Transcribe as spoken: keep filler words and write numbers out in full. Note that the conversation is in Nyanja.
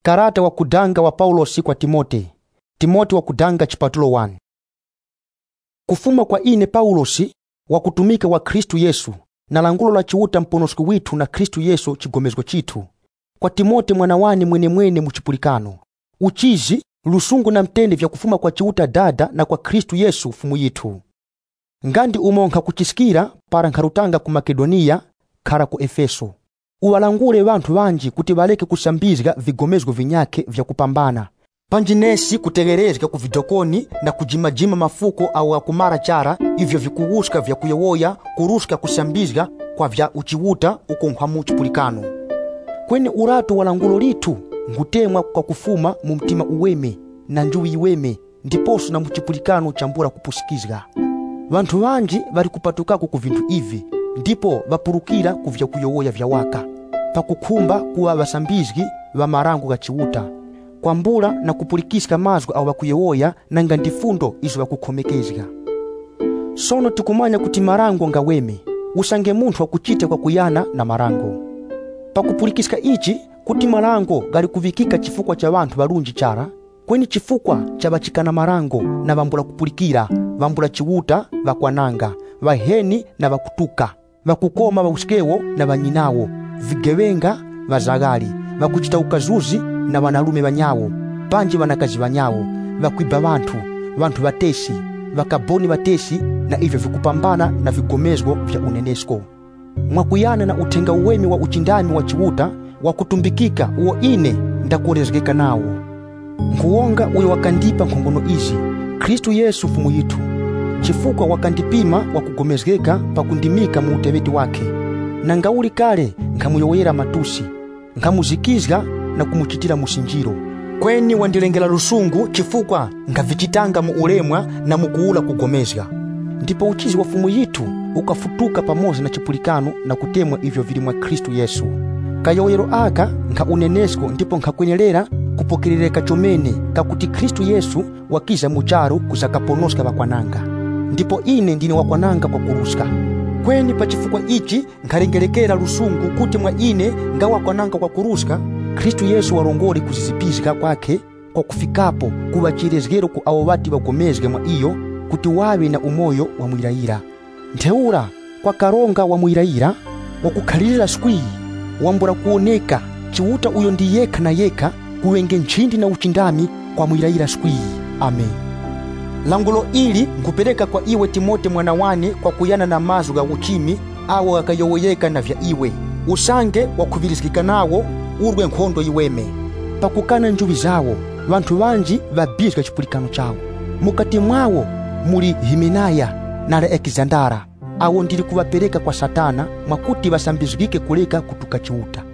Karata wa kudanga wa Paulosi kwa Timote. Timote wa kudanga chipatulo wani. Kufuma kwa ine Paulosi wa kutumika wa Kristu Yesu na langulo la chiuta mponosku witu na Kristu Yesu chigomezgo chitu. Kwa Timote mwana wani mwene mwene muchipulikano. Uchizi, lusungu na mtende vya kufuma kwa chiuta dada na kwa Kristu Yesu fumu yitu. Ngandi umonka kuchisikira para nkarutanga ku Makedonia kara ku Efeso. Uwalangule wantu wanji kuti baleke kusambizga vigomezgo vinyake vya kupambana. Panjinesi kutegerezga ku vidokoni na kujimajima mafuko au akumara chara ivyo vikuuska vya kuyewoya kuruska kusambizga kwa vya uchiwuta uko nkamu chipulikano. Kweni uratu walangulo litu ngutemwa kwa kufuma mumtima uweme na njuwi iweme ndiposu na mchipulikano chambura kupusikizga. Wantu wanji bari kupatukako ku vintu ivi ndipo bapurukira kuvya kuyowoya vya waka pakukumba kuwa basambizgi wa marangu gachiwuta kwambula na kupulikisika mazgu au bakuyewoya na ngandifundo izo bakukomekezga. Sono tukumanya kuti marango ngaweme usange muntu wa kuchite kwa kuyana na marango pakupulikisika ichi kuti marango gali kuvikika chifukwa cha wantu barunji chara kweni chifukwa cha bachikana marango na bambula kupulikira bambula chiwuta bakwananga baheni na bakutuka bakukoma bausikewo na banyinawo vigewenga bazagali bakuchita ukazuzi na banalume banyawo panji banakazi banyawo bakwiba bantu bantu batesi bakaboni batesi na ivyo vikupambana na vigomezgo vya unenesko mwakuyana na utenga uwemi wa uchindami wa chiwuta wa kutumbikika uo ine ndakurezgeka nawo nguonga uyo wakandipa nkongono izi Kristu Yesu fumu yitu chifukwa wakandipima wa kugomezgeka pakundimika mu utebeti wake na ngauli kale nkamuyoyera matusi nkamuzikizga na kumuchitira musinjiro kweni wandilengela lusungu chifukwa ngavichitanga mu ulemwa na mukuula kugomezga ndipo uchizi wa fumu yitu ukafutuka pamoja na chipulikano na kutemwa ivyo vili mwa Kristu Yesu kayoyero aka nka unenesko ndipo nkakwenyelera kupokeleleka chomene kakuti Kristu Yesu wakiza mucharu kuzakaponoska bakwananga ndipo ine ndine wakwananga kwa kuruska kweni pachifukwa ichi nkarengelekera lusungu kuti mwa ine ngawa kwananga kwa kuruska Kristu Yesu warongori kuzizipizika kwake kwa kufikapo kubachirezgero ku awo bati bagomezge mwa iyo kuti wawe na umoyo wa mwiraira nteura kwa karonga wa mwiraira wa kukhalirira skwi wambura kuoneka chiwuta uyo ndi yeka na yeka kuwenge nchindi na uchindami kwa mwiraira skwi. Amen. Langulo ili nkupeleka kwa iwe Timote mwana wane kwa kuyana na mazu ga uchimi awo akayowoyeka na vya iwe usange wa kuvirizikika nawo urwe nkondo iweme pakukana njubi zawo wantu wanji babizga chipulikano chawo mukati mwawo muli Himenaya na Alexandara awo ndili kuwapeleka kwa Satana mwakuti basambizgike kuleka kutuka chiuta